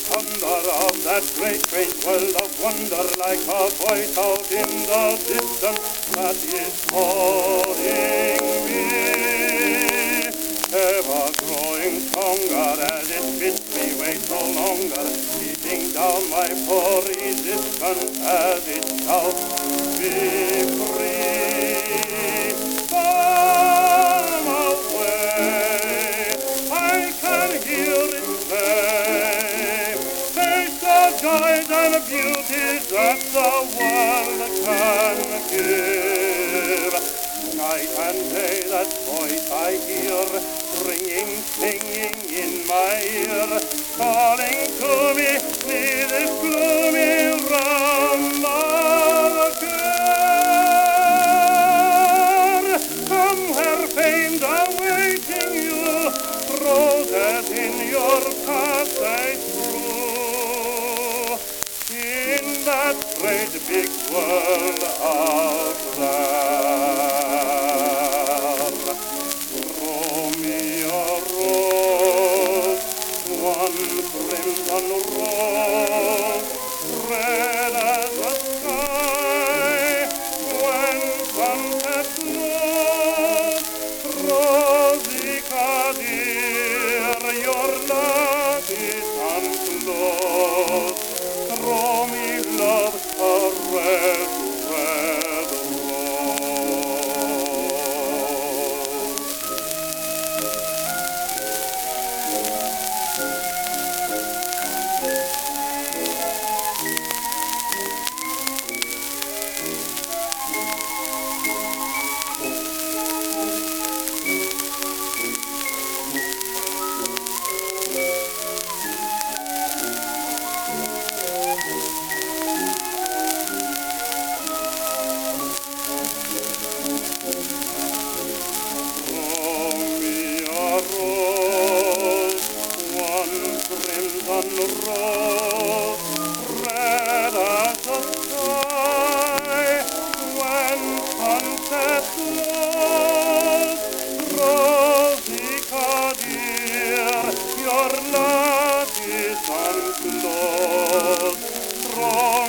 thunder of that great, great world of wonder, like a voice out in the distance that is calling me. Ever growing stronger as it bids me wait no longer, beating down my poor resistance as it shouts to be free. Come away, I can hear it say, taste the joys and beauties that the world can give. Night and day that voice I hear, ringing, singing in my ear, calling to me, near this gloomy round of care. Somewhere famed awaiting you, roses in your passage through, in that great big world out there. One crimson rose, red as the sky, when sunset glows. Rosica dear, your love is unclosed. Throw me, love, a red, red rose. Crimson rose, red as the sky, when sunset glows. Rosica dear, your love is unclosed.